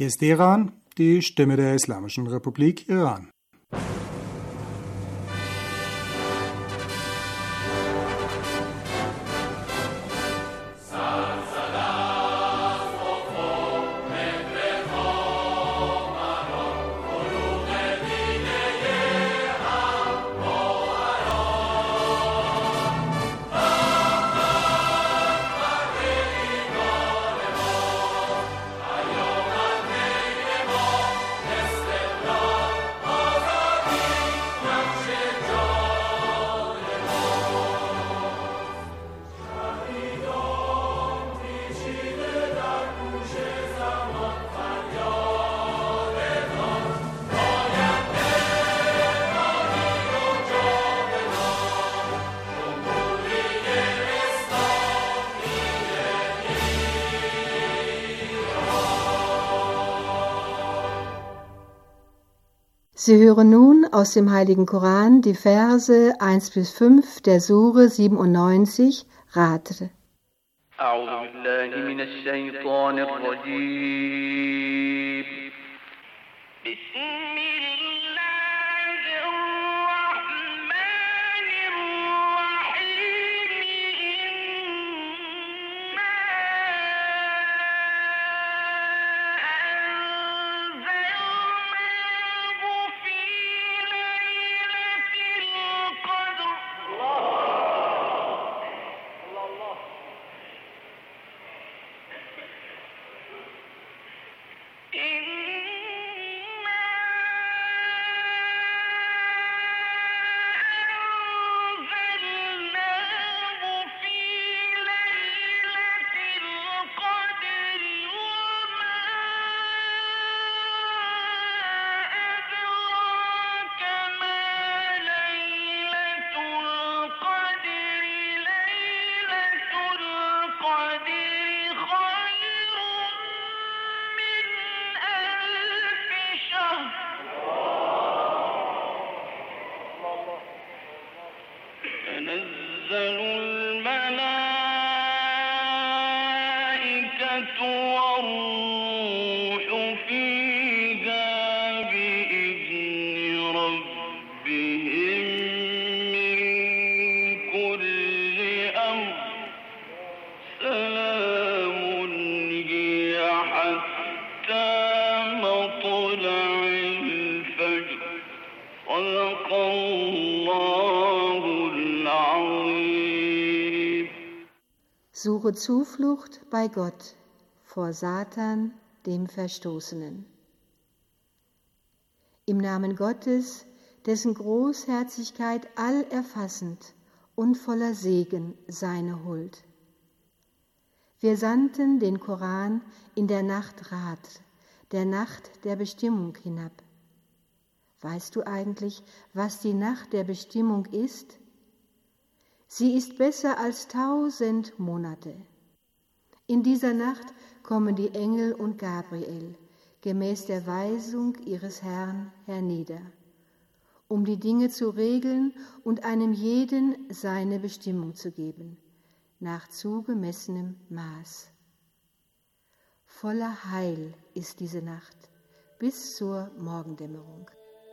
Hier ist Teheran, die Stimme der Islamischen Republik Iran. Sie hören nun aus dem Heiligen Koran die Verse 1-5 der Sure 97, Rad. أعوذ بالله من الشيطان الرجيم بسم الله الرحمن الرحيم إنا أنزلناه في ليلة القدر تنزل الملائكة والروح فيها بإذن ربهم من كل أمر سلام هي حتى مطلع الفجر صدق الله العظيم. Suche Zuflucht bei Gott vor Satan, dem Verstoßenen. Im Namen Gottes, dessen Großherzigkeit allerfassend und voller Segen seine Huld. Wir sandten den Koran in der Nacht Rad, der Nacht der Bestimmung hinab. Weißt du eigentlich, was die Nacht der Bestimmung ist? Sie ist besser als 1000 Monate. In dieser Nacht kommen die Engel und Gabriel, gemäß der Weisung ihres Herrn, hernieder, um die Dinge zu regeln und einem jeden seine Bestimmung zu geben, nach zugemessenem Maß. Voller Heil ist diese Nacht bis zur Morgendämmerung.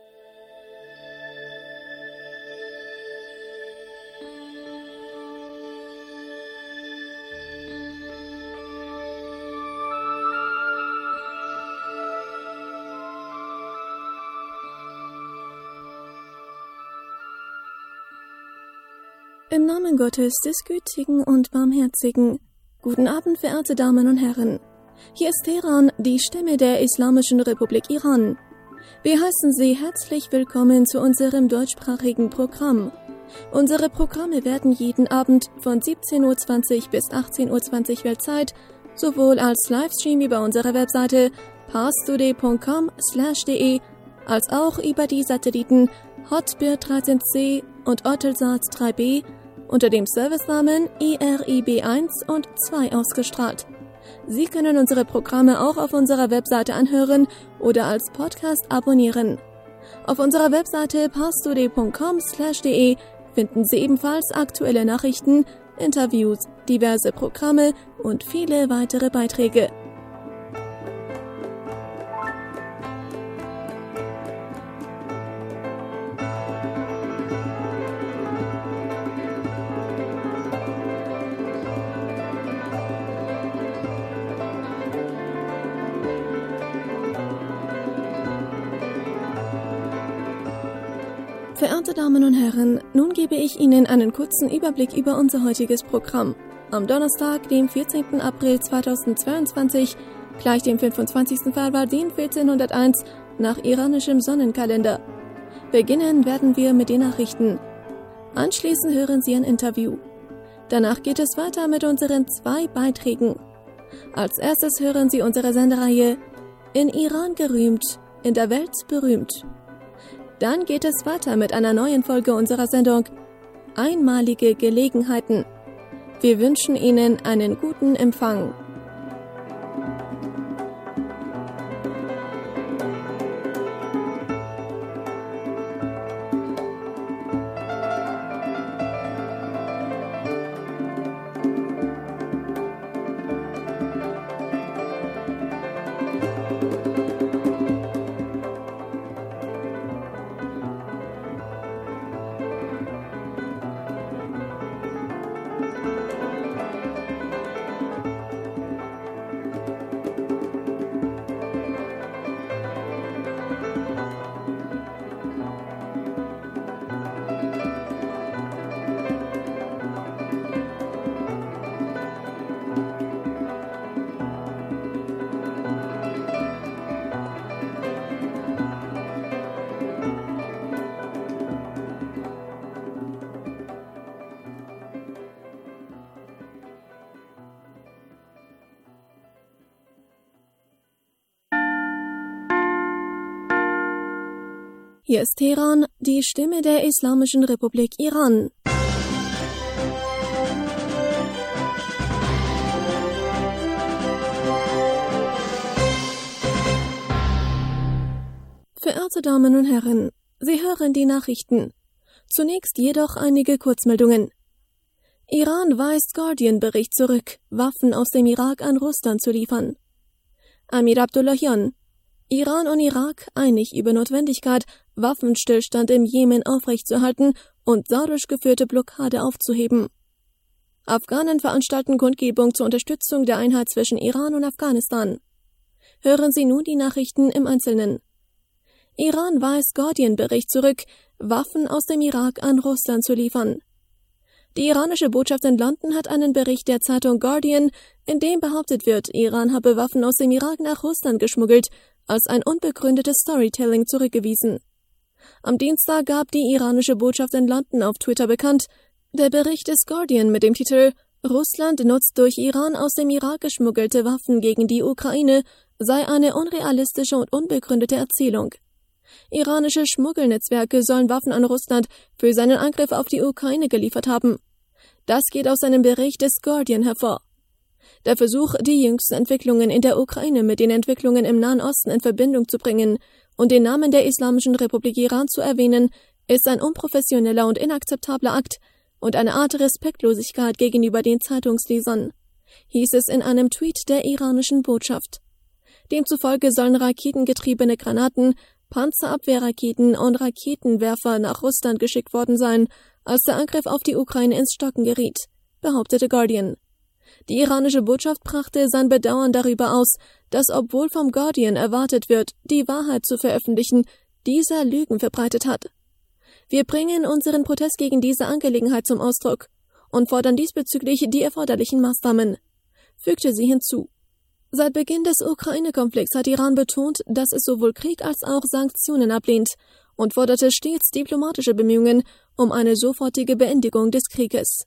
Im Namen Gottes, des Gütigen und Barmherzigen. Guten Abend, verehrte Damen und Herren. Hier ist Teheran, die Stimme der Islamischen Republik Iran. Wir heißen Sie herzlich willkommen zu unserem deutschsprachigen Programm. Unsere Programme werden jeden Abend von 17:20 Uhr bis 18:20 Uhr Weltzeit sowohl als Livestream über unsere Webseite parstoday.com/de als auch über die Satelliten Hotbird 13C und Eutelsat 3B unter dem Servicenamen IRIB 1 und 2 ausgestrahlt. Sie können unsere Programme auch auf unserer Webseite anhören oder als Podcast abonnieren. Auf unserer Webseite parstoday.com/de finden Sie ebenfalls aktuelle Nachrichten, Interviews, diverse Programme und viele weitere Beiträge. Verehrte Damen und Herren, nun gebe ich Ihnen einen kurzen Überblick über unser heutiges Programm. Am Donnerstag, dem 14. April 2022, gleich dem 25. Farvardin 1401 nach iranischem Sonnenkalender. Beginnen werden wir mit den Nachrichten. Anschließend hören Sie ein Interview. Danach geht es weiter mit unseren 2 Beiträgen. Als erstes hören Sie unsere Sendereihe In Iran gerühmt, in der Welt berühmt. Dann geht es weiter mit einer neuen Folge unserer Sendung Einmalige Gelegenheiten. Wir wünschen Ihnen einen guten Empfang. Hier ist Teheran, die Stimme der Islamischen Republik Iran. Verehrte Damen und Herren, Sie hören die Nachrichten. Zunächst jedoch einige Kurzmeldungen. Iran weist Guardian-Bericht zurück, Waffen aus dem Irak an Russland zu liefern. Amir Abdullahian: Iran und Irak einig über Notwendigkeit, Waffenstillstand im Jemen aufrechtzuerhalten und saudisch geführte Blockade aufzuheben. Afghanen veranstalten Kundgebung zur Unterstützung der Einheit zwischen Iran und Afghanistan. Hören Sie nun die Nachrichten im Einzelnen. Iran weist Guardian-Bericht zurück, Waffen aus dem Irak an Russland zu liefern. Die iranische Botschaft in London hat einen Bericht der Zeitung Guardian, in dem behauptet wird, Iran habe Waffen aus dem Irak nach Russland geschmuggelt, als ein unbegründetes Storytelling zurückgewiesen. Am Dienstag gab die iranische Botschaft in London auf Twitter bekannt, der Bericht des Guardian mit dem Titel »Russland nutzt durch Iran aus dem Irak geschmuggelte Waffen gegen die Ukraine« sei eine unrealistische und unbegründete Erzählung. Iranische Schmuggelnetzwerke sollen Waffen an Russland für seinen Angriff auf die Ukraine geliefert haben. Das geht aus einem Bericht des Guardian hervor. Der Versuch, die jüngsten Entwicklungen in der Ukraine mit den Entwicklungen im Nahen Osten in Verbindung zu bringen und den Namen der Islamischen Republik Iran zu erwähnen, ist ein unprofessioneller und inakzeptabler Akt und eine Art Respektlosigkeit gegenüber den Zeitungslesern, hieß es in einem Tweet der iranischen Botschaft. Demzufolge sollen raketengetriebene Granaten, Panzerabwehrraketen und Raketenwerfer nach Russland geschickt worden sein, als der Angriff auf die Ukraine ins Stocken geriet, behauptete Guardian. Die iranische Botschaft brachte sein Bedauern darüber aus, dass, obwohl vom Guardian erwartet wird, die Wahrheit zu veröffentlichen, dieser Lügen verbreitet hat. Wir bringen unseren Protest gegen diese Angelegenheit zum Ausdruck und fordern diesbezüglich die erforderlichen Maßnahmen, fügte sie hinzu. Seit Beginn des Ukraine-Konflikts hat Iran betont, dass es sowohl Krieg als auch Sanktionen ablehnt und forderte stets diplomatische Bemühungen um eine sofortige Beendigung des Krieges.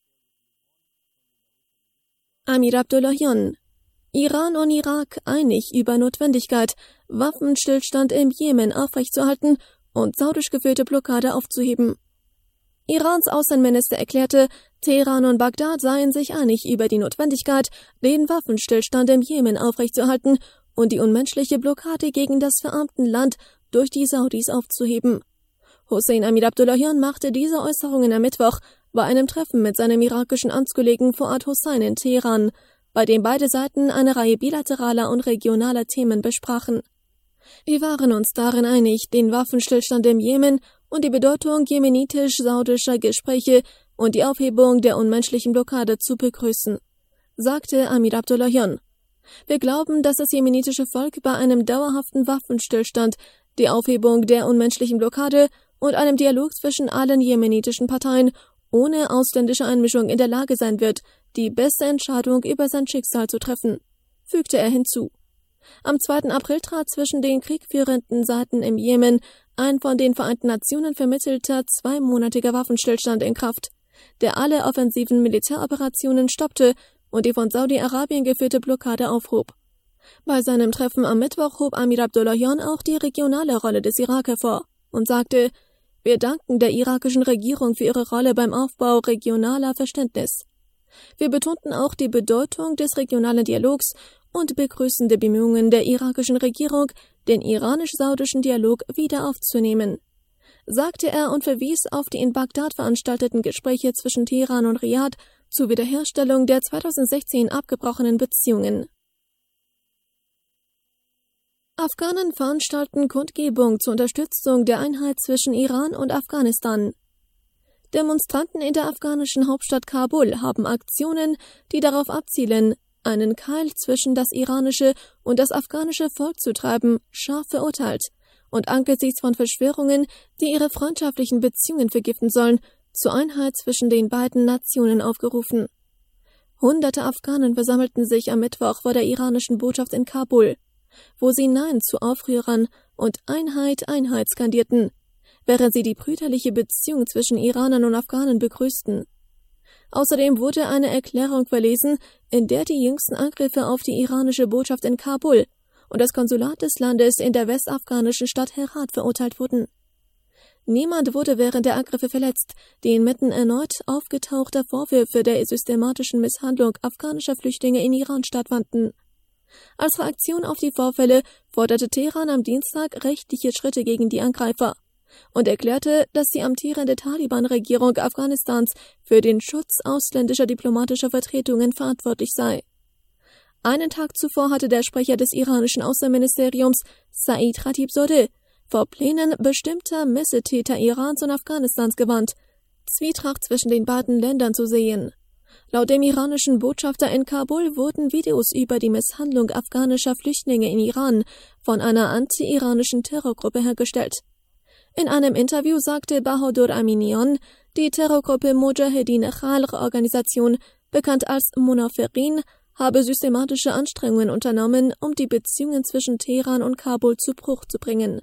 Amir Abdullahian: Iran und Irak einig über Notwendigkeit, Waffenstillstand im Jemen aufrechtzuerhalten und saudisch geführte Blockade aufzuheben. Irans Außenminister erklärte, Teheran und Bagdad seien sich einig über die Notwendigkeit, den Waffenstillstand im Jemen aufrechtzuerhalten und die unmenschliche Blockade gegen das verarmte Land durch die Saudis aufzuheben. Hossein Amir Abdullahian machte diese Äußerungen am Mittwoch bei einem Treffen mit seinem irakischen Amtskollegen Fuad Hossein in Teheran, bei dem beide Seiten eine Reihe bilateraler und regionaler Themen besprachen. Wir waren uns darin einig, den Waffenstillstand im Jemen und die Bedeutung jemenitisch-saudischer Gespräche und die Aufhebung der unmenschlichen Blockade zu begrüßen, sagte Amir Abdullahian. Wir glauben, dass das jemenitische Volk bei einem dauerhaften Waffenstillstand, die Aufhebung der unmenschlichen Blockade und einem Dialog zwischen allen jemenitischen Parteien ohne ausländische Einmischung in der Lage sein wird, die beste Entscheidung über sein Schicksal zu treffen, fügte er hinzu. Am 2. April trat zwischen den kriegführenden Seiten im Jemen ein von den Vereinten Nationen vermittelter 2-monatiger Waffenstillstand in Kraft, der alle offensiven Militäroperationen stoppte und die von Saudi-Arabien geführte Blockade aufhob. Bei seinem Treffen am Mittwoch hob Amir Abdollahian auch die regionale Rolle des Irak hervor und sagte: Wir danken der irakischen Regierung für ihre Rolle beim Aufbau regionaler Verständnis. Wir betonten auch die Bedeutung des regionalen Dialogs und begrüßen die Bemühungen der irakischen Regierung, den iranisch-saudischen Dialog wieder aufzunehmen, sagte er und verwies auf die in Bagdad veranstalteten Gespräche zwischen Teheran und Riad zur Wiederherstellung der 2016 abgebrochenen Beziehungen. Afghanen veranstalten Kundgebung zur Unterstützung der Einheit zwischen Iran und Afghanistan. Demonstranten in der afghanischen Hauptstadt Kabul haben Aktionen, die darauf abzielen, einen Keil zwischen das iranische und das afghanische Volk zu treiben, scharf verurteilt und angesichts von Verschwörungen, die ihre freundschaftlichen Beziehungen vergiften sollen, zur Einheit zwischen den beiden Nationen aufgerufen. Hunderte Afghanen versammelten sich am Mittwoch vor der iranischen Botschaft in Kabul, wo sie Nein zu Aufrührern und Einheit, Einheit skandierten, während sie die brüderliche Beziehung zwischen Iranern und Afghanen begrüßten. Außerdem wurde eine Erklärung verlesen, in der die jüngsten Angriffe auf die iranische Botschaft in Kabul und das Konsulat des Landes in der westafghanischen Stadt Herat verurteilt wurden. Niemand wurde während der Angriffe verletzt, die inmitten erneut aufgetauchter Vorwürfe der systematischen Misshandlung afghanischer Flüchtlinge in Iran stattfanden. Als Reaktion auf die Vorfälle forderte Teheran am Dienstag rechtliche Schritte gegen die Angreifer und erklärte, dass die amtierende Taliban-Regierung Afghanistans für den Schutz ausländischer diplomatischer Vertretungen verantwortlich sei. Einen Tag zuvor hatte der Sprecher des iranischen Außenministeriums, Said Khatibzadeh, vor Plänen bestimmter Missetäter Irans und Afghanistans gewarnt, Zwietracht zwischen den beiden Ländern zu sehen. Laut dem iranischen Botschafter in Kabul wurden Videos über die Misshandlung afghanischer Flüchtlinge in Iran von einer anti-iranischen Terrorgruppe hergestellt. In einem Interview sagte Bahadur Aminian, die Terrorgruppe Mujahedin Khalq Organisation, bekannt als Munafiqin, habe systematische Anstrengungen unternommen, um die Beziehungen zwischen Teheran und Kabul zu Bruch zu bringen.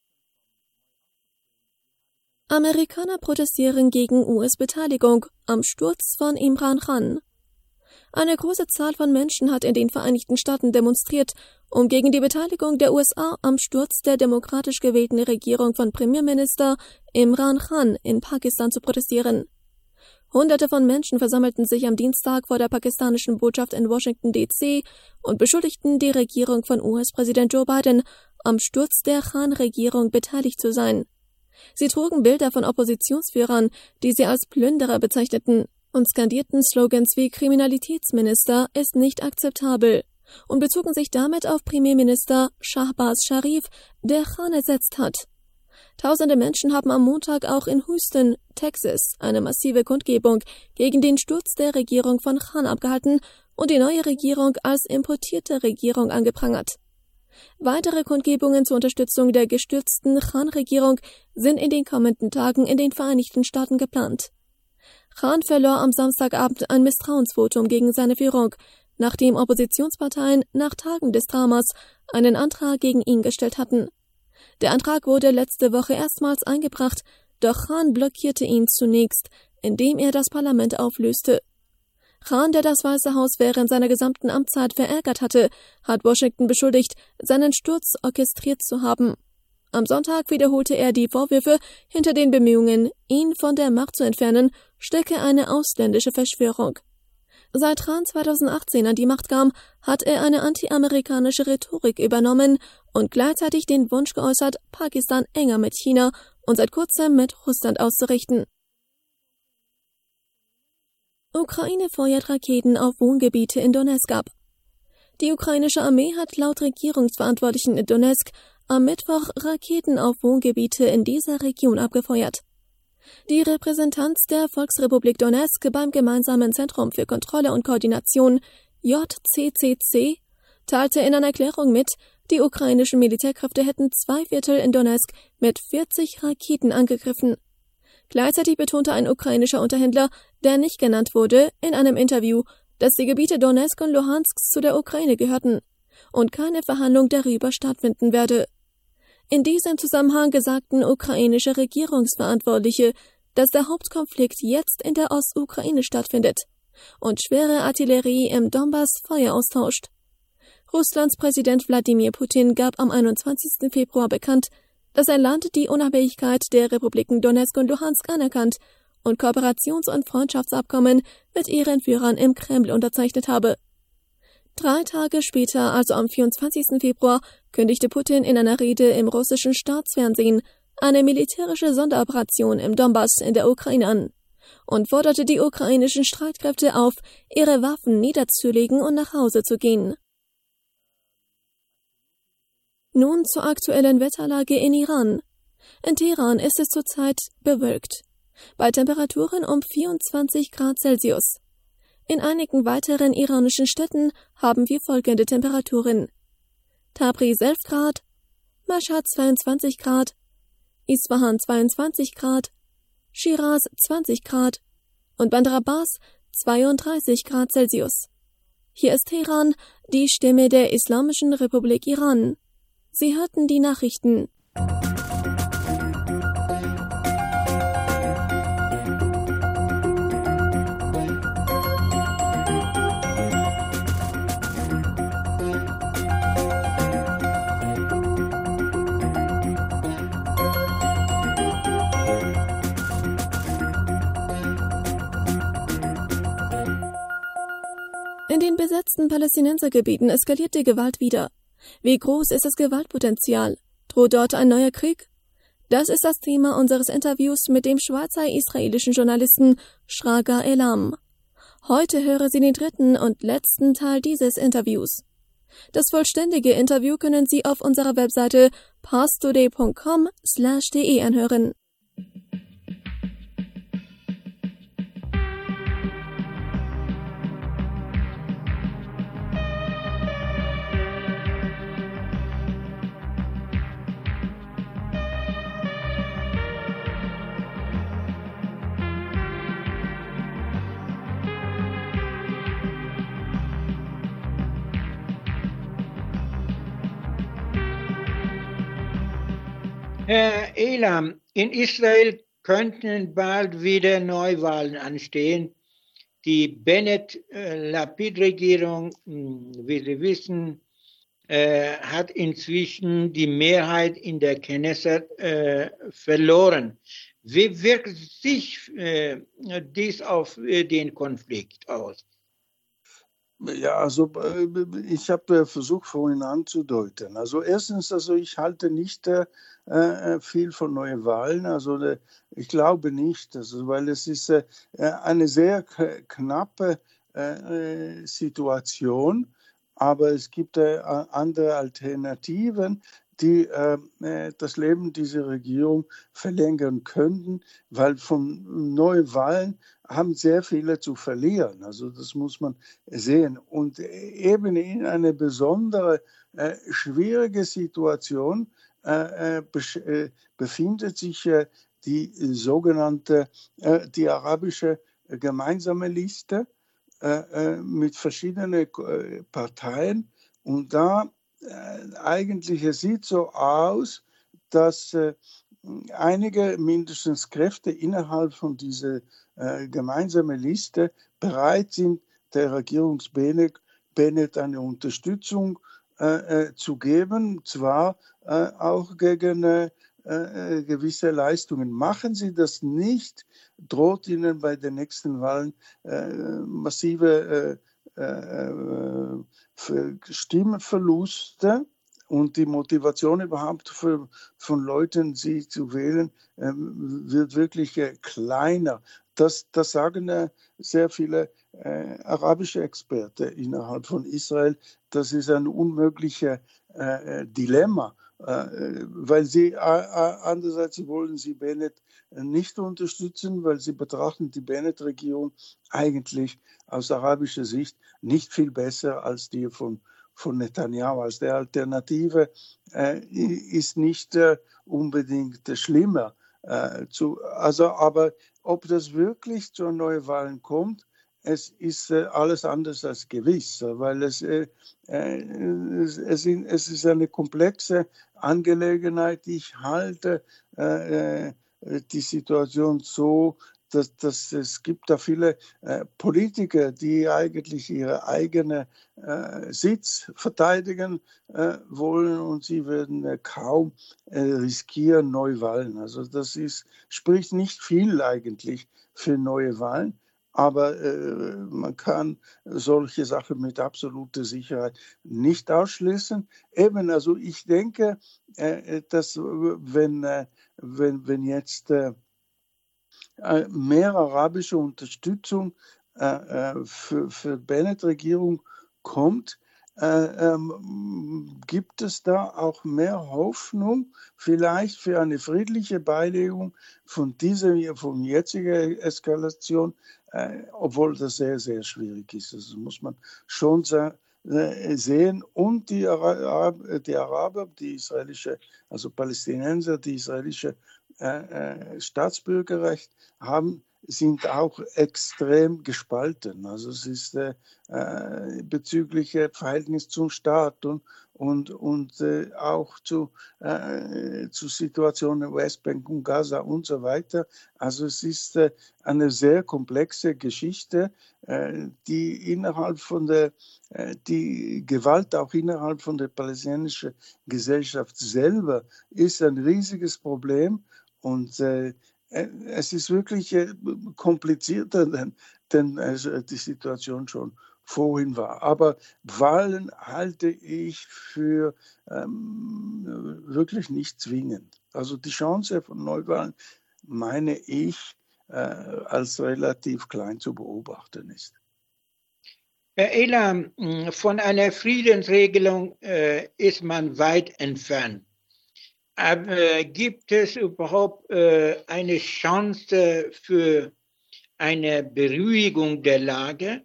Amerikaner protestieren gegen US-Beteiligung am Sturz von Imran Khan. Eine große Zahl von Menschen hat in den Vereinigten Staaten demonstriert, um gegen die Beteiligung der USA am Sturz der demokratisch gewählten Regierung von Premierminister Imran Khan in Pakistan zu protestieren. Hunderte von Menschen versammelten sich am Dienstag vor der pakistanischen Botschaft in Washington, D.C. und beschuldigten die Regierung von US-Präsident Joe Biden, am Sturz der Khan-Regierung beteiligt zu sein. Sie trugen Bilder von Oppositionsführern, die sie als Plünderer bezeichneten, und skandierten Slogans wie Kriminalitätsminister ist nicht akzeptabel und bezogen sich damit auf Premierminister Shahbaz Sharif, der Khan ersetzt hat. Tausende Menschen haben am Montag auch in Houston, Texas, eine massive Kundgebung gegen den Sturz der Regierung von Khan abgehalten und die neue Regierung als importierte Regierung angeprangert. Weitere Kundgebungen zur Unterstützung der gestürzten Khan-Regierung sind in den kommenden Tagen in den Vereinigten Staaten geplant. Khan verlor am Samstagabend ein Misstrauensvotum gegen seine Führung, nachdem Oppositionsparteien nach Tagen des Dramas einen Antrag gegen ihn gestellt hatten. Der Antrag wurde letzte Woche erstmals eingebracht, doch Khan blockierte ihn zunächst, indem er das Parlament auflöste. Khan, der das Weiße Haus während seiner gesamten Amtszeit verärgert hatte, hat Washington beschuldigt, seinen Sturz orchestriert zu haben. Am Sonntag wiederholte er die Vorwürfe, hinter den Bemühungen, ihn von der Macht zu entfernen, stecke eine ausländische Verschwörung. Seit Khan 2018 an die Macht kam, hat er eine anti-amerikanische Rhetorik übernommen und gleichzeitig den Wunsch geäußert, Pakistan enger mit China und seit kurzem mit Russland auszurichten. Ukraine feuert Raketen auf Wohngebiete in Donezk ab. Die ukrainische Armee hat laut Regierungsverantwortlichen in Donezk am Mittwoch Raketen auf Wohngebiete in dieser Region abgefeuert. Die Repräsentanz der Volksrepublik Donezk beim Gemeinsamen Zentrum für Kontrolle und Koordination JCCC teilte in einer Erklärung mit, Die ukrainischen Militärkräfte hätten 2/4 in Donetsk mit 40 Raketen angegriffen. Gleichzeitig betonte ein ukrainischer Unterhändler, der nicht genannt wurde, in einem Interview, dass die Gebiete Donetsk und Luhansk zu der Ukraine gehörten und keine Verhandlung darüber stattfinden werde. In diesem Zusammenhang sagten ukrainische Regierungsverantwortliche, dass der Hauptkonflikt jetzt in der Ostukraine stattfindet und schwere Artillerie im Donbass Feuer austauscht. Russlands Präsident Wladimir Putin gab am 21. Februar bekannt, dass sein Land die Unabhängigkeit der Republiken Donetsk und Luhansk anerkannt und Kooperations- und Freundschaftsabkommen mit ihren Führern im Kreml unterzeichnet habe. 3 Tage später, also am 24. Februar, kündigte Putin in einer Rede im russischen Staatsfernsehen eine militärische Sonderoperation im Donbass in der Ukraine an und forderte die ukrainischen Streitkräfte auf, ihre Waffen niederzulegen und nach Hause zu gehen. Nun zur aktuellen Wetterlage in Iran. In Teheran ist es zurzeit bewölkt, bei Temperaturen um 24 Grad Celsius. In einigen weiteren iranischen Städten haben wir folgende Temperaturen: Tabriz 11 Grad, Mashhad 22 Grad, Isfahan 22 Grad, Shiraz 20 Grad und Bandar Abbas 32 Grad Celsius. Hier ist Teheran, die Stimme der Islamischen Republik Iran. Sie hörten die Nachrichten. In den besetzten Palästinensergebieten eskaliert die Gewalt wieder. Wie groß ist das Gewaltpotenzial? Droht dort ein neuer Krieg? Das ist das Thema unseres Interviews mit dem schweizer-israelischen Journalisten Shraga Elam. Heute hören Sie den 3. und letzten Teil dieses Interviews. Das vollständige Interview können Sie auf unserer Webseite parstoday.com/de anhören. Herr Elam, in Israel könnten bald wieder Neuwahlen anstehen. Die Bennett-Lapid-Regierung, wie Sie wissen, hat inzwischen die Mehrheit in der Knesset verloren. Wie wirkt sich dies auf den Konflikt aus? Ja, also ich habe versucht vorhin anzudeuten. Also erstens, also ich halte nicht viel von neuen Wahlen. Also ich glaube nicht, also, weil es ist eine sehr knappe Situation, aber es gibt andere Alternativen, die das Leben dieser Regierung verlängern könnten, weil von neuen Wahlen haben sehr viele zu verlieren. Also das muss man sehen. Und eben in einer besonderen, schwierigen Situation befindet sich die sogenannte, die arabische gemeinsame Liste mit verschiedenen Parteien. Und da eigentlich, es sieht so aus, dass einige mindestens Kräfte innerhalb von dieser gemeinsamen Liste bereit sind, der Regierung Bennett eine Unterstützung zu geben, zwar auch gegen gewisse Leistungen. Machen sie das nicht, droht ihnen bei den nächsten Wahlen massive Stimmenverluste und die Motivation überhaupt von Leuten, sie zu wählen, wird wirklich kleiner. Das sagen sehr viele arabische Experten innerhalb von Israel. Das ist ein unmögliches Dilemma, weil sie andererseits wollen sie Bennett nicht unterstützen, weil sie betrachten die Bennett-Regierung eigentlich aus arabischer Sicht nicht viel besser als die von von Netanyahu. Also die Alternative ist nicht unbedingt schlimmer. Aber ob das wirklich zu Neuwahlen kommt, es ist alles anders als gewiss, weil es ist eine komplexe Angelegenheit. Ich halte die Situation so, dass es gibt da viele Politiker, die eigentlich ihre eigene Sitz verteidigen wollen und sie würden kaum riskieren Neuwahlen. Also das spricht nicht viel eigentlich für neue Wahlen. Aber man kann solche Sachen mit absoluter Sicherheit nicht ausschließen. Eben, also ich denke, dass wenn jetzt mehr arabische Unterstützung für Bennett-Regierung kommt, gibt es da auch mehr Hoffnung vielleicht für eine friedliche Beilegung von jetziger Eskalation, obwohl das sehr, sehr schwierig ist. Das muss man schon sehen. Und die Araber, die israelische, also Palästinenser, die israelische Staatsbürgerrecht haben, sind auch extrem gespalten. Also es ist bezüglich Verhältnis zum Staat und auch zu Situationen in Westbank und Gaza und so weiter. Also es ist eine sehr komplexe Geschichte, die Gewalt auch innerhalb von der palästinensischen Gesellschaft selber ist ein riesiges Problem und es ist wirklich komplizierter, denn die Situation schon vorhin war. Aber Wahlen halte ich für wirklich nicht zwingend. Also die Chance von Neuwahlen, meine ich, als relativ klein zu beobachten ist. Herr Elam, von einer Friedensregelung ist man weit entfernt. Aber gibt es überhaupt eine Chance für eine Beruhigung der Lage?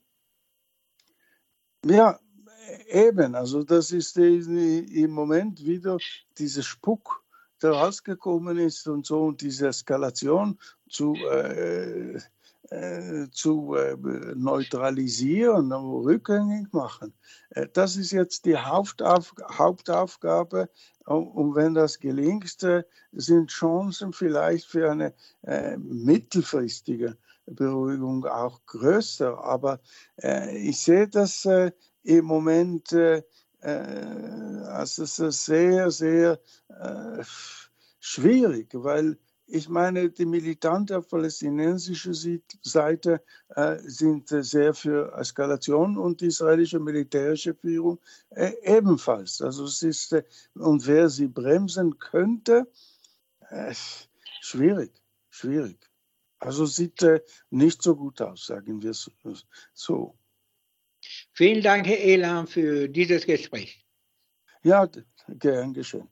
Ja, eben. Also das ist im Moment wieder dieser Spuk, der rausgekommen ist und so, und diese Eskalation zu neutralisieren, rückgängig machen. Das ist jetzt die Hauptaufgabe. Und wenn das gelingt, sind Chancen vielleicht für eine mittelfristige Beruhigung auch größer. Aber ich sehe das im Moment als sehr, sehr schwierig, weil ich meine, die Militanten auf palästinensischer Seite sind sehr für Eskalation und die israelische militärische Führung ebenfalls. Also es ist, und wer sie bremsen könnte, schwierig. Also sieht nicht so gut aus, sagen wir so. Vielen Dank, Herr Elam, für dieses Gespräch. Ja, gern geschehen.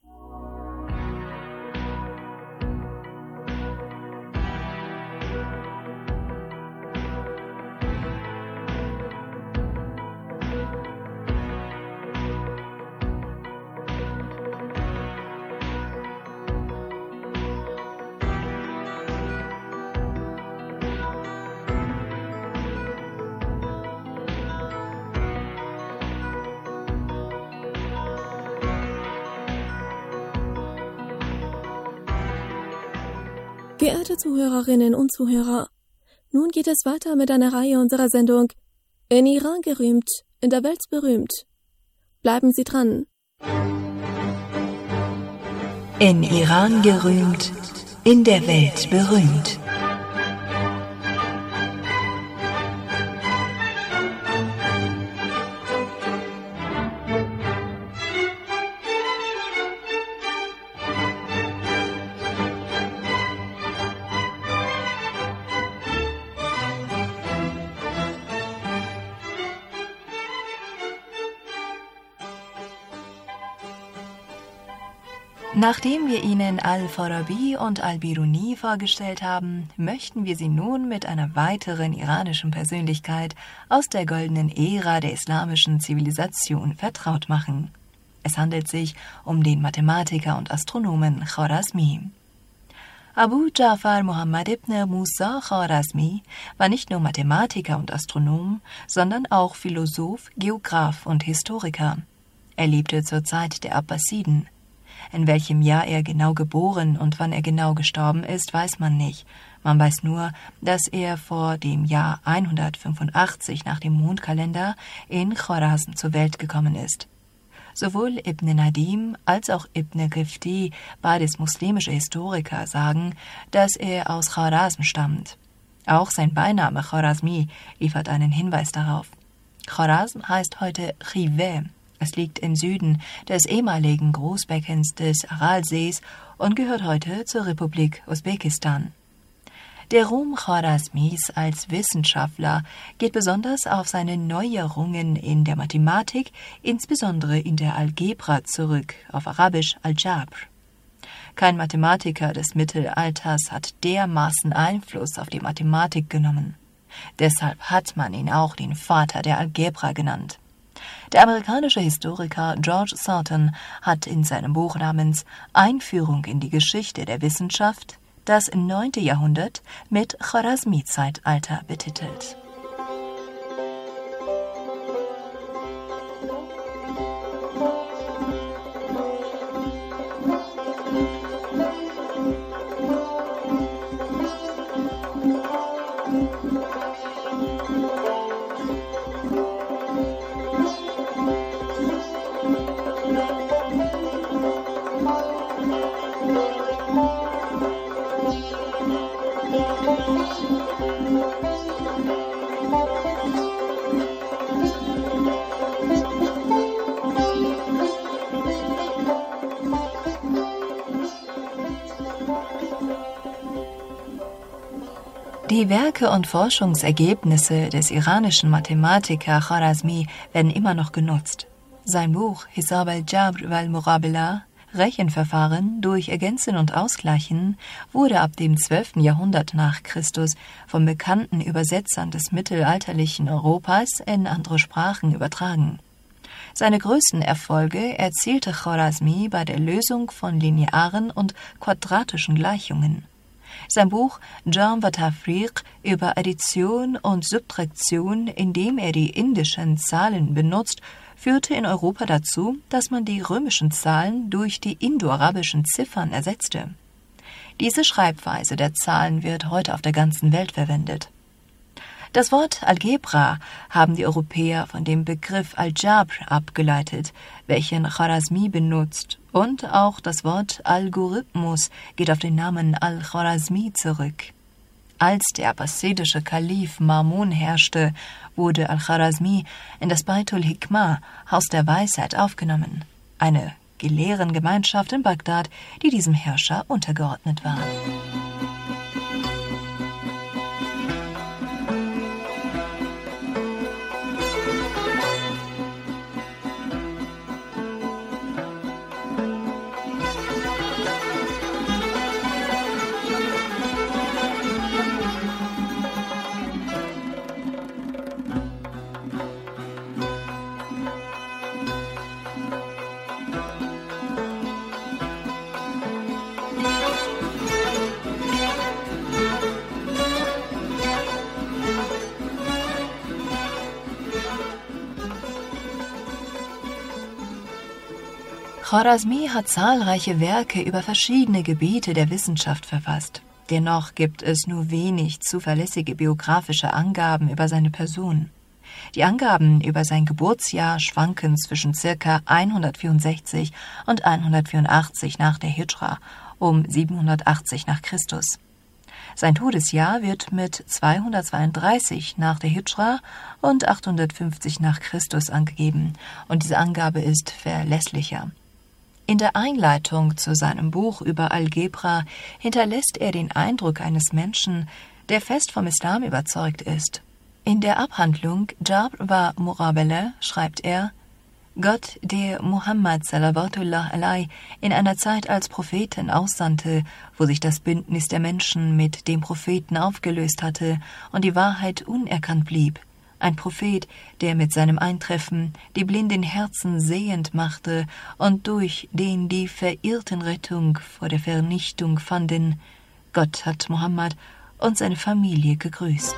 Geehrte Zuhörerinnen und Zuhörer, nun geht es weiter mit einer Reihe unserer Sendung In Iran gerühmt, in der Welt berühmt. Bleiben Sie dran. In Iran gerühmt, in der Welt berühmt. Nachdem wir Ihnen Al-Farabi und Al-Biruni vorgestellt haben, möchten wir Sie nun mit einer weiteren iranischen Persönlichkeit aus der goldenen Ära der islamischen Zivilisation vertraut machen. Es handelt sich um den Mathematiker und Astronomen Khwarazmi. Abu Ja'far Muhammad ibn Musa Khwarazmi war nicht nur Mathematiker und Astronom, sondern auch Philosoph, Geograph und Historiker. Er lebte zur Zeit der Abbasiden. In welchem Jahr er genau geboren und wann er genau gestorben ist, weiß man nicht. Man weiß nur, dass er vor dem Jahr 185 nach dem Mondkalender in Chorazm zur Welt gekommen ist. Sowohl Ibn Nadim als auch Ibn Qifti, beides muslimische Historiker, sagen, dass er aus Chorazm stammt. Auch sein Beiname Khwarazmi liefert einen Hinweis darauf. Chorazm heißt heute Chiveh. Es liegt im Süden des ehemaligen Großbeckens des Aralsees und gehört heute zur Republik Usbekistan. Der Ruhm Khwarazmis als Wissenschaftler geht besonders auf seine Neuerungen in der Mathematik, insbesondere in der Algebra, zurück, auf Arabisch Al-Jabr. Kein Mathematiker des Mittelalters hat dermaßen Einfluss auf die Mathematik genommen. Deshalb hat man ihn auch den Vater der Algebra genannt. Der amerikanische Historiker George Thornton hat in seinem Buch namens Einführung in die Geschichte der Wissenschaft das 9. Jahrhundert mit Khwarazmi-Zeitalter betitelt. Die Werke und Forschungsergebnisse des iranischen Mathematikers Khwarazmi werden immer noch genutzt. Sein Buch Hisab al-Jabr wal-Murabala, Rechenverfahren durch Ergänzen und Ausgleichen, wurde ab dem 12. Jahrhundert nach Christus von bekannten Übersetzern des mittelalterlichen Europas in andere Sprachen übertragen. Seine größten Erfolge erzielte Khwarazmi bei der Lösung von linearen und quadratischen Gleichungen. Sein Buch Jam wa Tafriq über Addition und Subtraktion, in dem er die indischen Zahlen benutzt, führte in Europa dazu, dass man die römischen Zahlen durch die indoarabischen Ziffern ersetzte. Diese Schreibweise der Zahlen wird heute auf der ganzen Welt verwendet. Das Wort Algebra haben die Europäer von dem Begriff Al-Jabr abgeleitet, welchen Khwarazmi benutzt, und auch das Wort Algorithmus geht auf den Namen Al-Khwarazmi zurück. Als der abbasidische Kalif Mamun herrschte, wurde Al-Khwarazmi in das Baitul Hikmah, Haus der Weisheit, aufgenommen, eine Gelehrtengemeinschaft in Bagdad, die diesem Herrscher untergeordnet war. Khwarazmi hat zahlreiche Werke über verschiedene Gebiete der Wissenschaft verfasst. Dennoch gibt es nur wenig zuverlässige biografische Angaben über seine Person. Die Angaben über sein Geburtsjahr schwanken zwischen ca. 164 und 184 nach der Hijra, um 780 nach Christus. Sein Todesjahr wird mit 232 nach der Hijra und 850 nach Christus angegeben, und diese Angabe ist verlässlicher. In der Einleitung zu seinem Buch über Algebra hinterlässt er den Eindruck eines Menschen, der fest vom Islam überzeugt ist. In der Abhandlung Jabr wa Murabala schreibt er: Gott, der Muhammad salawatullah alai in einer Zeit als Propheten aussandte, wo sich das Bündnis der Menschen mit dem Propheten aufgelöst hatte und die Wahrheit unerkannt blieb. Ein Prophet, der mit seinem Eintreffen die blinden Herzen sehend machte und durch den die Verirrten Rettung vor der Vernichtung fanden. Gott hat Muhammad und seine Familie gegrüßt.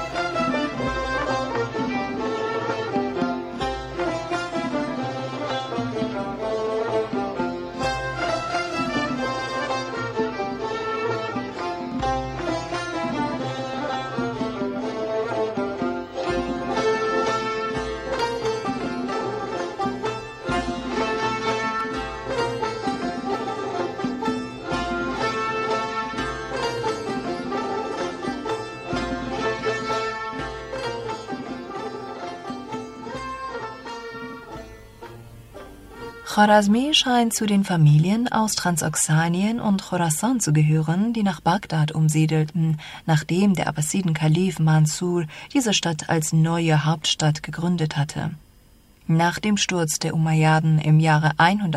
Chorasmi scheint zu den Familien aus Transoxanien und Chorasan zu gehören, die nach Bagdad umsiedelten, nachdem der Abbasiden-Kalif Mansur diese Stadt als neue Hauptstadt gegründet hatte. Nach dem Sturz der Umayyaden im Jahre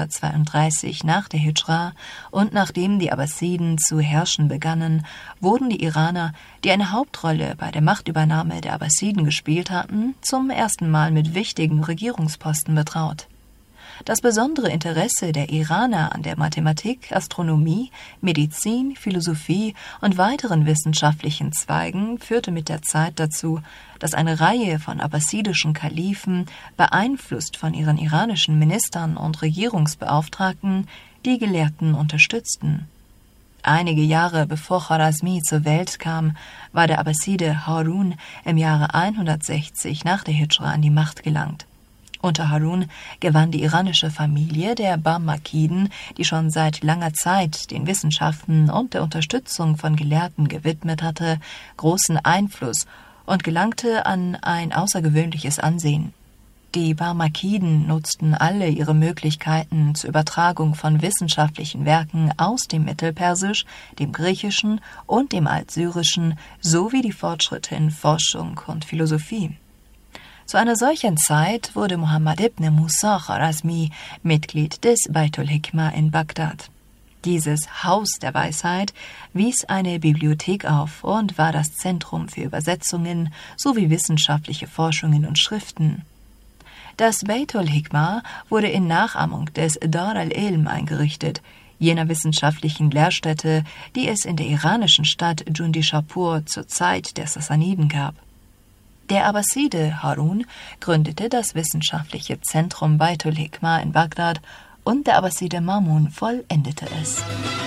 132 nach der Hijra und nachdem die Abbasiden zu herrschen begannen, wurden die Iraner, die eine Hauptrolle bei der Machtübernahme der Abbasiden gespielt hatten, zum ersten Mal mit wichtigen Regierungsposten betraut. Das besondere Interesse der Iraner an der Mathematik, Astronomie, Medizin, Philosophie und weiteren wissenschaftlichen Zweigen führte mit der Zeit dazu, dass eine Reihe von abbasidischen Kalifen, beeinflusst von ihren iranischen Ministern und Regierungsbeauftragten, die Gelehrten unterstützten. Einige Jahre bevor Chorasmi zur Welt kam, war der Abbaside Harun im Jahre 160 nach der Hijra an die Macht gelangt. Unter Harun gewann die iranische Familie der Barmakiden, die schon seit langer Zeit den Wissenschaften und der Unterstützung von Gelehrten gewidmet hatte, großen Einfluss und gelangte an ein außergewöhnliches Ansehen. Die Barmakiden nutzten alle ihre Möglichkeiten zur Übertragung von wissenschaftlichen Werken aus dem Mittelpersisch, dem Griechischen und dem Altsyrischen sowie die Fortschritte in Forschung und Philosophie. Zu einer solchen Zeit wurde Muhammad ibn Musa Chorasmi Mitglied des Baitul Hikma in Bagdad. Dieses Haus der Weisheit wies eine Bibliothek auf und war das Zentrum für Übersetzungen sowie wissenschaftliche Forschungen und Schriften. Das Baitul Hikma wurde in Nachahmung des Dar al-Ilm eingerichtet, jener wissenschaftlichen Lehrstätte, die es in der iranischen Stadt Jundishapur zur Zeit der Sassaniden gab. Der Abbaside Harun gründete das wissenschaftliche Zentrum Baitul Hikma in Bagdad und der Abbaside Mamun vollendete es.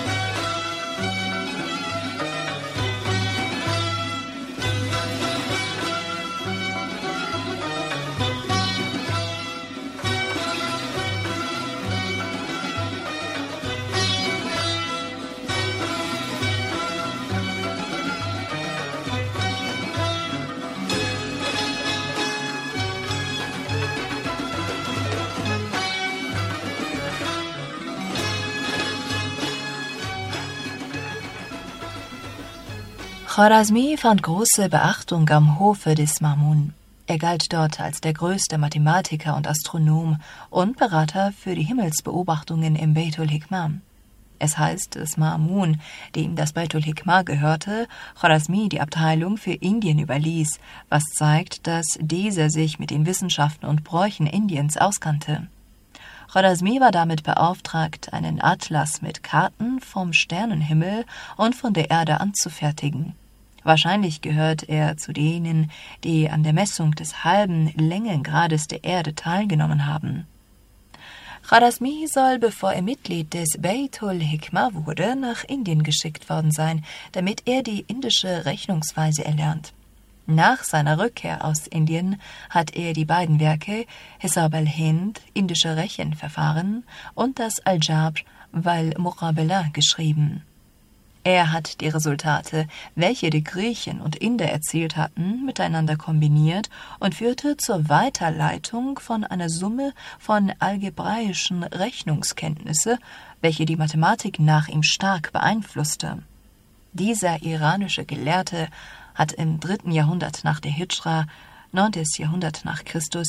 Chorasmi fand große Beachtung am Hofe des Mamun. Er galt dort als der größte Mathematiker und Astronom und Berater für die Himmelsbeobachtungen im Baitul Hikma. Es heißt, dass Mamun, dem das Baitul Hikma gehörte, Chorasmi die Abteilung für Indien überließ, was zeigt, dass dieser sich mit den Wissenschaften und Bräuchen Indiens auskannte. Chorasmi war damit beauftragt, einen Atlas mit Karten vom Sternenhimmel und von der Erde anzufertigen. Wahrscheinlich gehört er zu denen, die an der Messung des halben Längengrades der Erde teilgenommen haben. Chorasmi soll, bevor er Mitglied des Baitul Hikma wurde, nach Indien geschickt worden sein, damit er die indische Rechnungsweise erlernt. Nach seiner Rückkehr aus Indien hat er die beiden Werke Hisab al-Hind, indische Rechenverfahren, und das Al-Jabr wal-Muqabala geschrieben. Er hat die Resultate, welche die Griechen und Inder erzielt hatten, miteinander kombiniert und führte zur Weiterleitung von einer Summe von algebraischen Rechnungskenntnisse, welche die Mathematik nach ihm stark beeinflusste. Dieser iranische Gelehrte hat im 3. Jahrhundert nach der Hijra, 9. Jahrhundert nach Christus,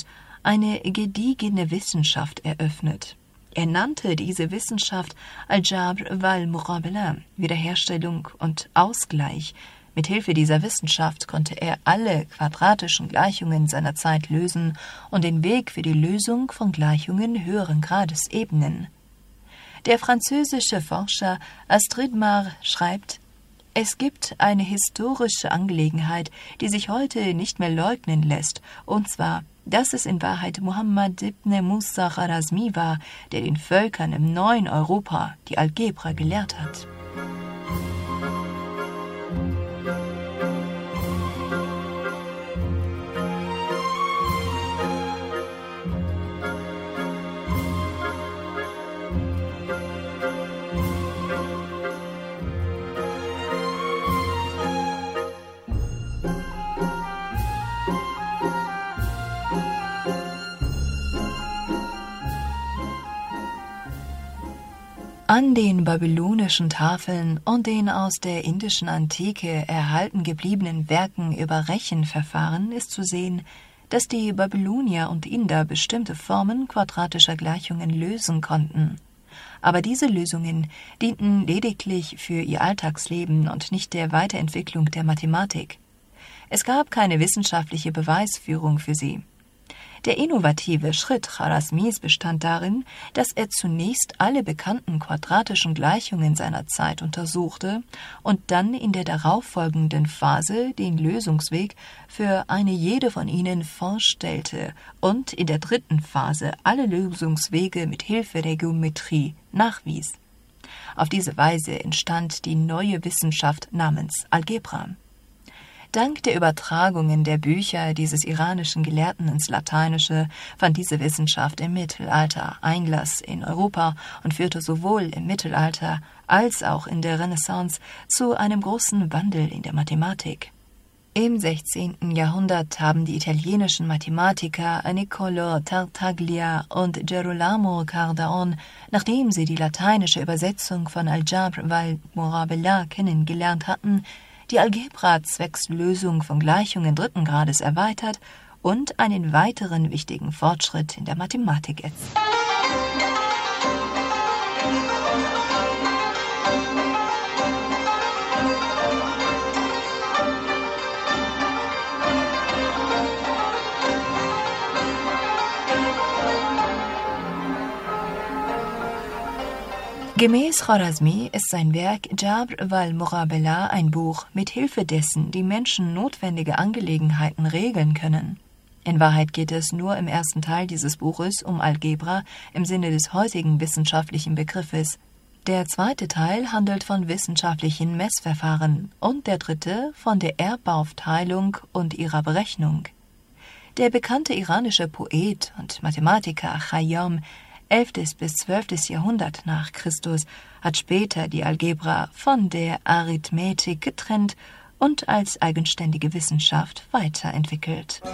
eine gediegene Wissenschaft eröffnet. Er nannte diese Wissenschaft Al-Jabr wal-Muqabala, Wiederherstellung und Ausgleich. Mit Hilfe dieser Wissenschaft konnte er alle quadratischen Gleichungen seiner Zeit lösen und den Weg für die Lösung von Gleichungen höheren Grades ebnen. Der französische Forscher Astrid Mar schreibt: Es gibt eine historische Angelegenheit, die sich heute nicht mehr leugnen lässt, und zwar, dass es in Wahrheit Muhammad ibn Musa Kharazmi war, der den Völkern im neuen Europa die Algebra gelehrt hat. An den babylonischen Tafeln und den aus der indischen Antike erhalten gebliebenen Werken über Rechenverfahren ist zu sehen, dass die Babylonier und Inder bestimmte Formen quadratischer Gleichungen lösen konnten. Aber diese Lösungen dienten lediglich für ihr Alltagsleben und nicht der Weiterentwicklung der Mathematik. Es gab keine wissenschaftliche Beweisführung für sie. Der innovative Schritt Kharazmis bestand darin, dass er zunächst alle bekannten quadratischen Gleichungen seiner Zeit untersuchte und dann in der darauffolgenden Phase den Lösungsweg für eine jede von ihnen vorstellte und in der dritten Phase alle Lösungswege mit Hilfe der Geometrie nachwies. Auf diese Weise entstand die neue Wissenschaft namens Algebra. Dank der Übertragungen der Bücher dieses iranischen Gelehrten ins Lateinische fand diese Wissenschaft im Mittelalter Einlass in Europa und führte sowohl im Mittelalter als auch in der Renaissance zu einem großen Wandel in der Mathematik. Im 16. Jahrhundert haben die italienischen Mathematiker Niccolò Tartaglia und Gerolamo Cardaon, nachdem sie die lateinische Übersetzung von Al-Jabr wal-Muqabala kennengelernt hatten, die Algebra zwecks Lösung von Gleichungen dritten Grades erweitert und einen weiteren wichtigen Fortschritt in der Mathematik erzielt. Gemäß Kharazmi ist sein Werk Jabr wal-Muqabala ein Buch, mit Hilfe dessen die Menschen notwendige Angelegenheiten regeln können. In Wahrheit geht es nur im ersten Teil dieses Buches um Algebra im Sinne des heutigen wissenschaftlichen Begriffes. Der zweite Teil handelt von wissenschaftlichen Messverfahren und der dritte von der Erbaufteilung und ihrer Berechnung. Der bekannte iranische Poet und Mathematiker Khayyam 11. bis 12. Jahrhundert nach Christus, hat später die Algebra von der Arithmetik getrennt und als eigenständige Wissenschaft weiterentwickelt.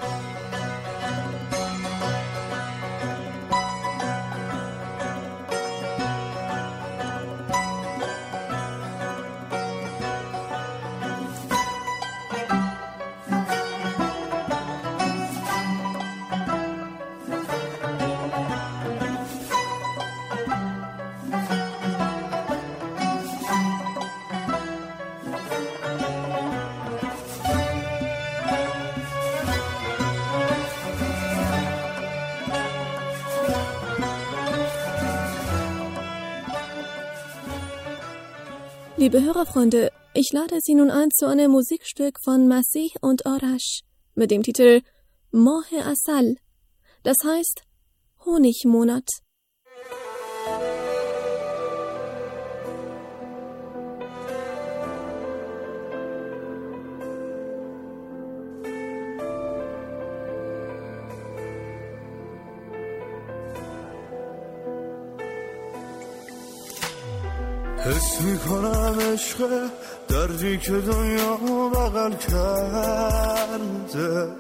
Liebe Hörerfreunde, ich lade Sie nun ein zu einem Musikstück von Masih und Arash mit dem Titel Mohe Asal, das heißt Honigmonat. حس میکنم عشق دردی که دنیا بغل کرده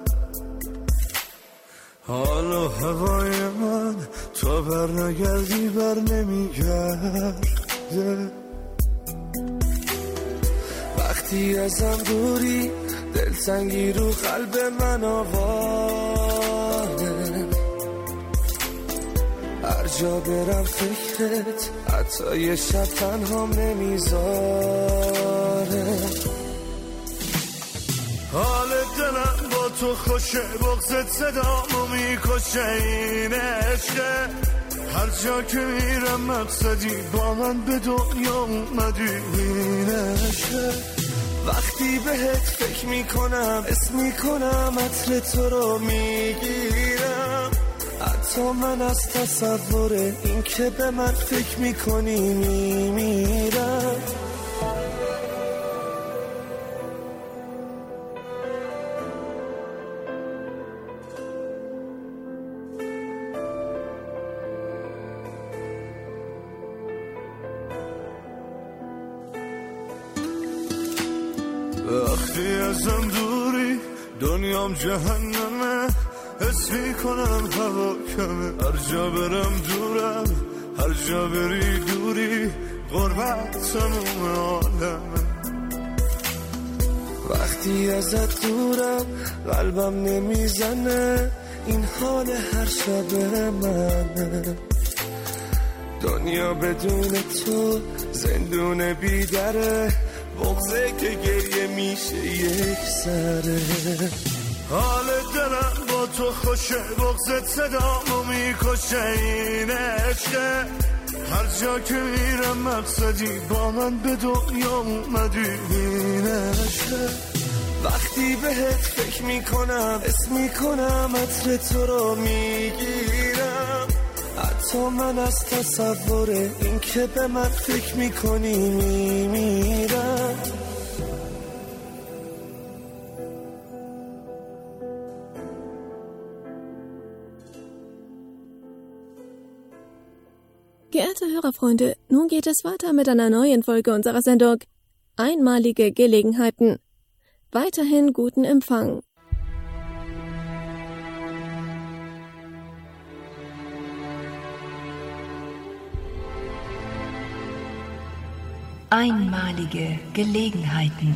حال و هوای من تا بر نگردی بر نمیگرده وقتی ازم دوری دلتنگی رو قلب من آواره هر جا برم فکرت حتی یه شب تنهام نمیذاره حال دلم با تو خوشه بغضت صدامو میکشه این عشقه هر جا که میرم مقصدی با من به دنیا اومدی این عشقه وقتی بهت فکر میکنم اسم میکنم عطر تو رو میگیرم حتی من از تصور این که به من فکر میکنی میمیرم وقتی ازم دوری دنیام جهنمه حس میکنم هوا کمه هر جا برم دورم هر جا بری دوری غربت تموم عالمه وقتی ازت دورم قلبم نمیزنه این حال هر شب منه دنیا بدون تو زندون بیدره بغضه که گریه میشه یک سره حال دلم با تو خوشه بغضت صدامو میکشه این عشقه هر جا که میرم مقصدی با من به دنیا اومدی این عشقه وقتی بهت فکر میکنم اسم میکنم عطر تو رو میگیرم حتی من از تصور این که به من فکر میکنی میمیرم Geehrte Hörerfreunde, nun geht es weiter mit einer neuen Folge unserer Sendung Einmalige Gelegenheiten. Weiterhin guten Empfang. Einmalige Gelegenheiten.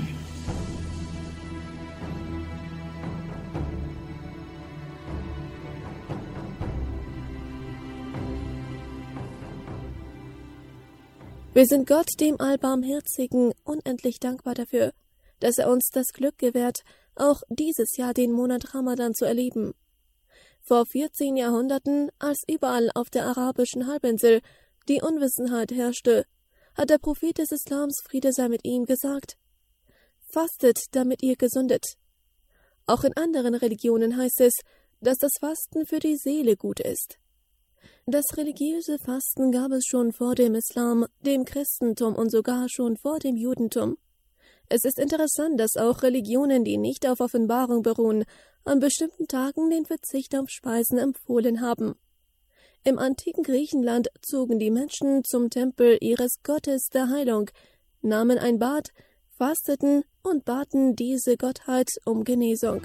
Wir sind Gott, dem Allbarmherzigen, unendlich dankbar dafür, dass er uns das Glück gewährt, auch dieses Jahr den Monat Ramadan zu erleben. Vor 14 Jahrhunderten, als überall auf der arabischen Halbinsel die Unwissenheit herrschte, hat der Prophet des Islams, Friede sei mit ihm, gesagt: Fastet, damit ihr gesundet. Auch in anderen Religionen heißt es, dass das Fasten für die Seele gut ist. Das religiöse Fasten gab es schon vor dem Islam, dem Christentum und sogar schon vor dem Judentum. Es ist interessant, dass auch Religionen, die nicht auf Offenbarung beruhen, an bestimmten Tagen den Verzicht auf Speisen empfohlen haben. Im antiken Griechenland zogen die Menschen zum Tempel ihres Gottes der Heilung, nahmen ein Bad, fasteten und baten diese Gottheit um Genesung.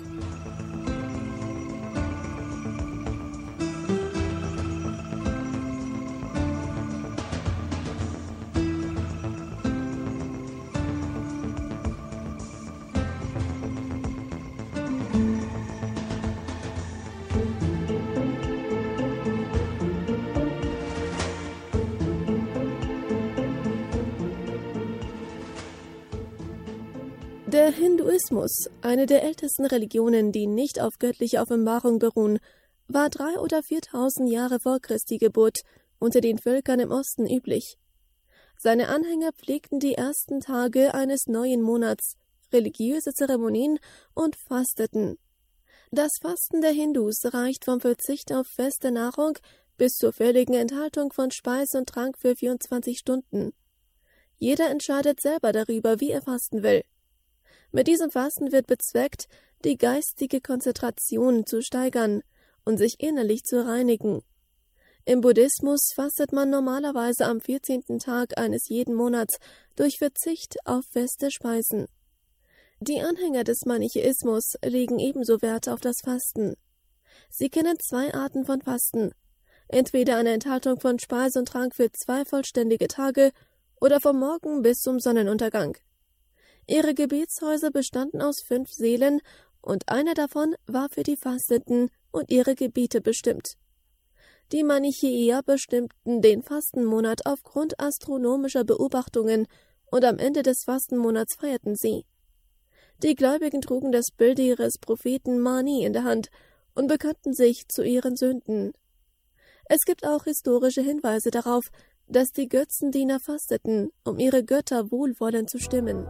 Der Hinduismus, eine der ältesten Religionen, die nicht auf göttliche Offenbarung beruhen, war 3.000 oder 4.000 Jahre vor Christi Geburt unter den Völkern im Osten üblich. Seine Anhänger pflegten die ersten Tage eines neuen Monats, religiöse Zeremonien und fasteten. Das Fasten der Hindus reicht vom Verzicht auf feste Nahrung bis zur völligen Enthaltung von Speise und Trank für 24 Stunden. Jeder entscheidet selber darüber, wie er fasten will. Mit diesem Fasten wird bezweckt, die geistige Konzentration zu steigern und sich innerlich zu reinigen. Im Buddhismus fastet man normalerweise am 14. Tag eines jeden Monats durch Verzicht auf feste Speisen. Die Anhänger des Manichäismus legen ebenso Wert auf das Fasten. Sie kennen 2 Arten von Fasten: entweder eine Enthaltung von Speise und Trank für 2 vollständige Tage oder vom Morgen bis zum Sonnenuntergang. Ihre Gebetshäuser bestanden aus 5 Sälen und einer davon war für die Fastenden und ihre Gebiete bestimmt. Die Manichäer bestimmten den Fastenmonat aufgrund astronomischer Beobachtungen und am Ende des Fastenmonats feierten sie. Die Gläubigen trugen das Bild ihres Propheten Mani in der Hand und bekannten sich zu ihren Sünden. Es gibt auch historische Hinweise darauf, dass die Götzendiener fasteten, um ihre Götter wohlwollend zu stimmen.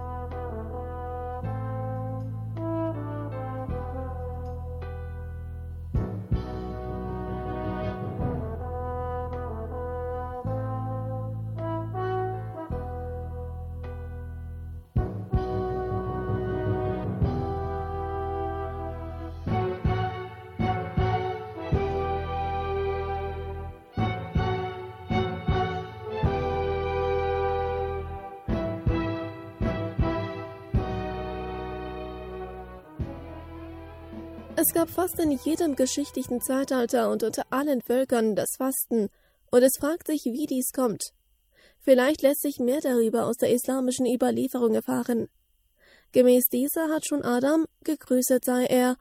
Es gab fast in jedem geschichtlichen Zeitalter und unter allen Völkern das Fasten, und es fragt sich, wie dies kommt. Vielleicht lässt sich mehr darüber aus der islamischen Überlieferung erfahren. Gemäß dieser hat schon Adam, gegrüßt sei er,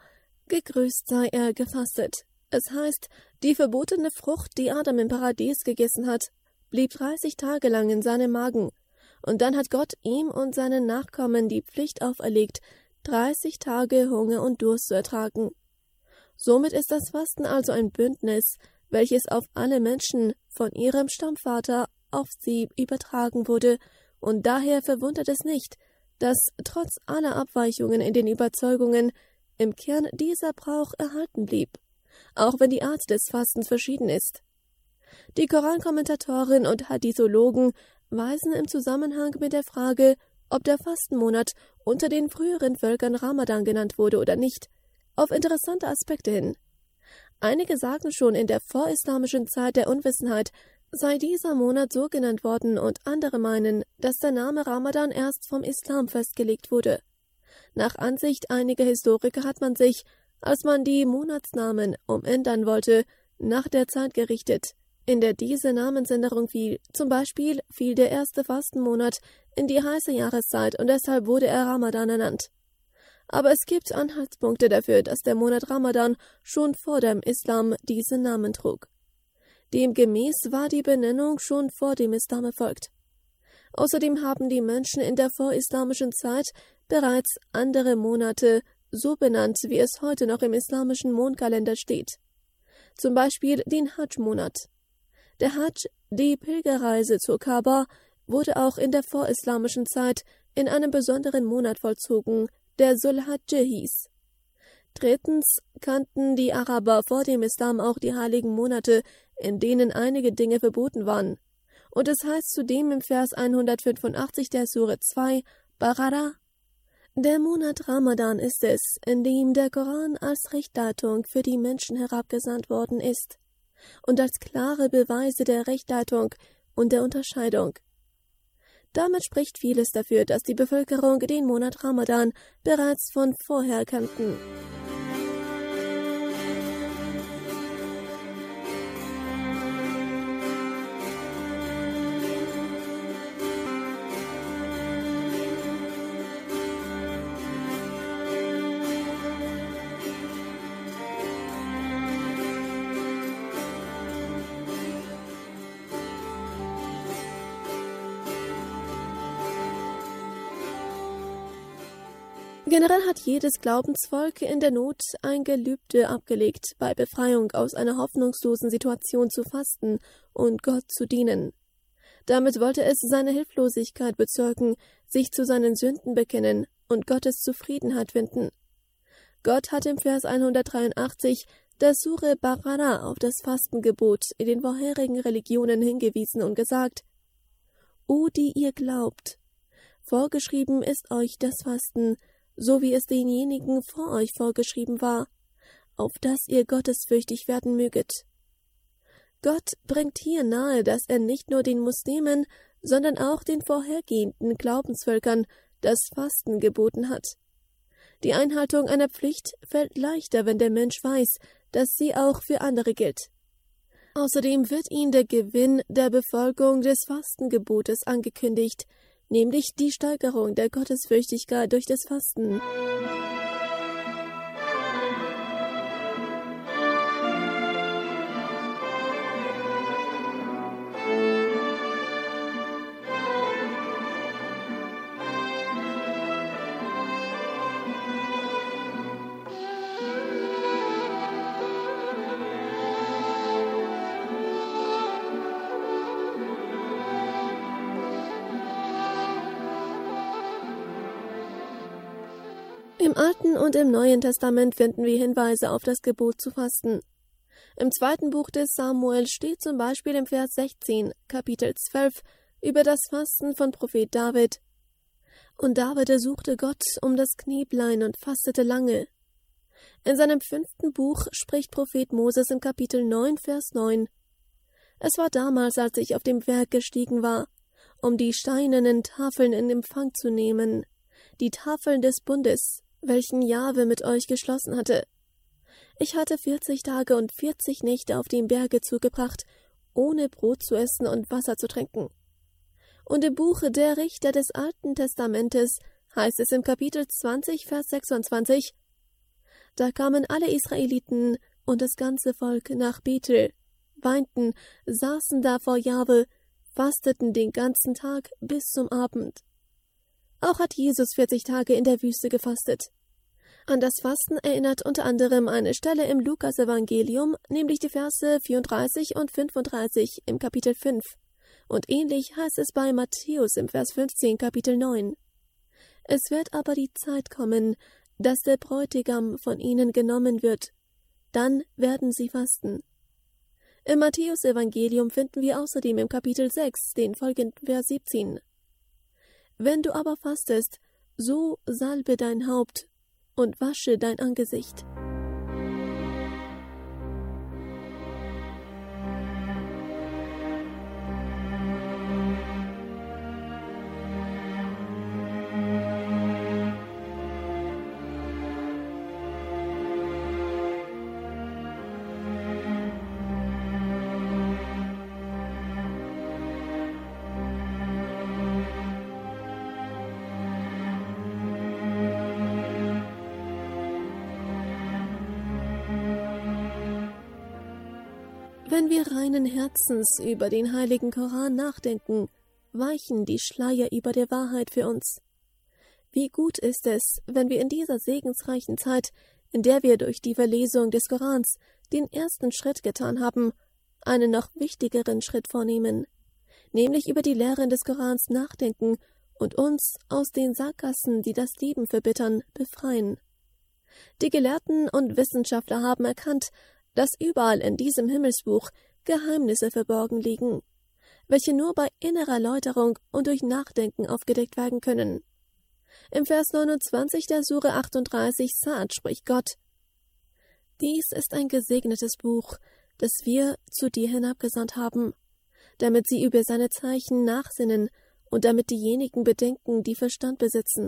gefastet. Es heißt, die verbotene Frucht, die Adam im Paradies gegessen hat, blieb 30 Tage lang in seinem Magen, und dann hat Gott ihm und seinen Nachkommen die Pflicht auferlegt, 30 Tage Hunger und Durst zu ertragen. Somit ist das Fasten also ein Bündnis, welches auf alle Menschen von ihrem Stammvater auf sie übertragen wurde, und daher verwundert es nicht, dass trotz aller Abweichungen in den Überzeugungen im Kern dieser Brauch erhalten blieb, auch wenn die Art des Fastens verschieden ist. Die Korankommentatoren und Hadithologen weisen im Zusammenhang mit der Frage, ob der Fastenmonat unter den früheren Völkern Ramadan genannt wurde oder nicht, auf interessante Aspekte hin. Einige sagen schon, in der vorislamischen Zeit der Unwissenheit sei dieser Monat so genannt worden, und andere meinen, dass der Name Ramadan erst vom Islam festgelegt wurde. Nach Ansicht einiger Historiker hat man sich, als man die Monatsnamen umändern wollte, nach der Zeit gerichtet, in der diese Namensänderung fiel. Zum Beispiel fiel der erste Fastenmonat in die heiße Jahreszeit und deshalb wurde er Ramadan ernannt. Aber es gibt Anhaltspunkte dafür, dass der Monat Ramadan schon vor dem Islam diesen Namen trug. Demgemäß war die Benennung schon vor dem Islam erfolgt. Außerdem haben die Menschen in der vorislamischen Zeit bereits andere Monate so benannt, wie es heute noch im islamischen Mondkalender steht. Zum Beispiel den Hajj-Monat. Der Hajj, die Pilgerreise zur Kaaba, wurde auch in der vorislamischen Zeit in einem besonderen Monat vollzogen, der Sul-Hajj hieß. Drittens kannten die Araber vor dem Islam auch die heiligen Monate, in denen einige Dinge verboten waren. Und es heißt zudem im Vers 185 der Sure 2, Baqarah: Der Monat Ramadan ist es, in dem der Koran als Rechtleitung für die Menschen herabgesandt worden ist und als klare Beweise der Rechtleitung und der Unterscheidung. Damit spricht vieles dafür, dass die Bevölkerung den Monat Ramadan bereits von vorher kannten. Generell hat jedes Glaubensvolk in der Not ein Gelübde abgelegt, bei Befreiung aus einer hoffnungslosen Situation zu fasten und Gott zu dienen. Damit wollte es seine Hilflosigkeit bezeugen, sich zu seinen Sünden bekennen und Gottes Zufriedenheit finden. Gott hat im Vers 183 der Sure Baqarah auf das Fastengebot in den vorherigen Religionen hingewiesen und gesagt: O, die ihr glaubt, vorgeschrieben ist euch das Fasten, so wie es denjenigen vor euch vorgeschrieben war, auf dass ihr gottesfürchtig werden möget. Gott bringt hier nahe, dass er nicht nur den Muslimen, sondern auch den vorhergehenden Glaubensvölkern das Fasten geboten hat. Die Einhaltung einer Pflicht fällt leichter, wenn der Mensch weiß, dass sie auch für andere gilt. Außerdem wird ihnen der Gewinn der Befolgung des Fastengebotes angekündigt, nämlich die Steigerung der Gottesfürchtigkeit durch das Fasten. Im Alten und im Neuen Testament finden wir Hinweise auf das Gebot zu fasten. Im 2. Buch des Samuel steht zum Beispiel im Vers 16, Kapitel 12, über das Fasten von Prophet David. Und David ersuchte Gott um das Knäblein und fastete lange. In seinem 5. Buch spricht Prophet Moses im Kapitel 9, Vers 9. Es war damals, als ich auf dem Berg gestiegen war, um die steinernen Tafeln in Empfang zu nehmen, die Tafeln des Bundes, welchen Jahwe mit euch geschlossen hatte. Ich hatte 40 Tage und 40 Nächte auf dem Berge zugebracht, ohne Brot zu essen und Wasser zu trinken. Und im Buch der Richter des Alten Testamentes heißt es im Kapitel 20, Vers 26, da kamen alle Israeliten und das ganze Volk nach Bethel, weinten, saßen da vor Jahwe, fasteten den ganzen Tag bis zum Abend. Auch hat Jesus 40 Tage in der Wüste gefastet. An das Fasten erinnert unter anderem eine Stelle im Lukas-Evangelium, nämlich die Verse 34 und 35 im Kapitel 5. Und ähnlich heißt es bei Matthäus im Vers 15, Kapitel 9. Es wird aber die Zeit kommen, dass der Bräutigam von ihnen genommen wird. Dann werden sie fasten. Im Matthäus-Evangelium finden wir außerdem im Kapitel 6 den folgenden Vers 17. Wenn du aber fastest, so salbe dein Haupt und wasche dein Angesicht. Wenn wir reinen Herzens über den heiligen Koran nachdenken, weichen die Schleier über der Wahrheit für uns. Wie gut ist es, wenn wir in dieser segensreichen Zeit, in der wir durch die Verlesung des Korans den ersten Schritt getan haben, einen noch wichtigeren Schritt vornehmen, nämlich über die Lehren des Korans nachdenken und uns aus den Sackgassen, die das Leben verbittern, befreien. Die Gelehrten und Wissenschaftler haben erkannt, dass überall in diesem Himmelsbuch Geheimnisse verborgen liegen, welche nur bei innerer Läuterung und durch Nachdenken aufgedeckt werden können. Im Vers 29 der Sure 38 Sa'ad spricht Gott: Dies ist ein gesegnetes Buch, das wir zu dir hinabgesandt haben, damit sie über seine Zeichen nachsinnen und damit diejenigen bedenken, die Verstand besitzen.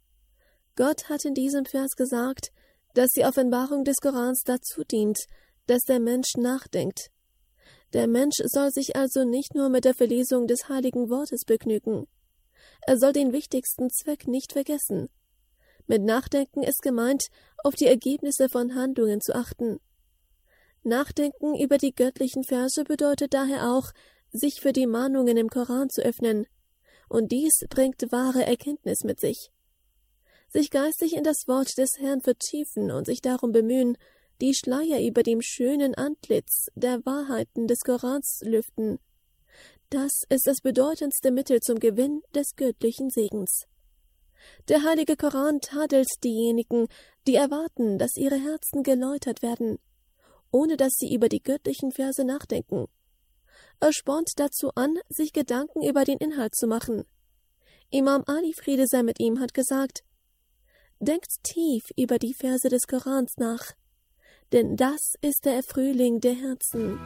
Gott hat in diesem Vers gesagt, dass die Offenbarung des Korans dazu dient, dass der Mensch nachdenkt. Der Mensch soll sich also nicht nur mit der Verlesung des heiligen Wortes begnügen. Er soll den wichtigsten Zweck nicht vergessen. Mit Nachdenken ist gemeint, auf die Ergebnisse von Handlungen zu achten. Nachdenken über die göttlichen Verse bedeutet daher auch, sich für die Mahnungen im Koran zu öffnen. Und dies bringt wahre Erkenntnis mit sich. Sich geistig in das Wort des Herrn vertiefen und sich darum bemühen, die Schleier über dem schönen Antlitz der Wahrheiten des Korans lüften. Das ist das bedeutendste Mittel zum Gewinn des göttlichen Segens. Der heilige Koran tadelt diejenigen, die erwarten, dass ihre Herzen geläutert werden, ohne dass sie über die göttlichen Verse nachdenken. Er spornt dazu an, sich Gedanken über den Inhalt zu machen. Imam Ali, Friede sei mit ihm, hat gesagt: Denkt tief über die Verse des Korans nach, denn das ist der Frühling der Herzen.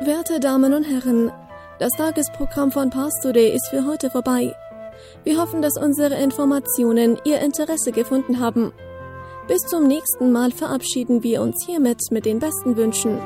Werte Damen und Herren, das Tagesprogramm von Pars Today ist für heute vorbei. Wir hoffen, dass unsere Informationen Ihr Interesse gefunden haben. Bis zum nächsten Mal verabschieden wir uns hiermit mit den besten Wünschen.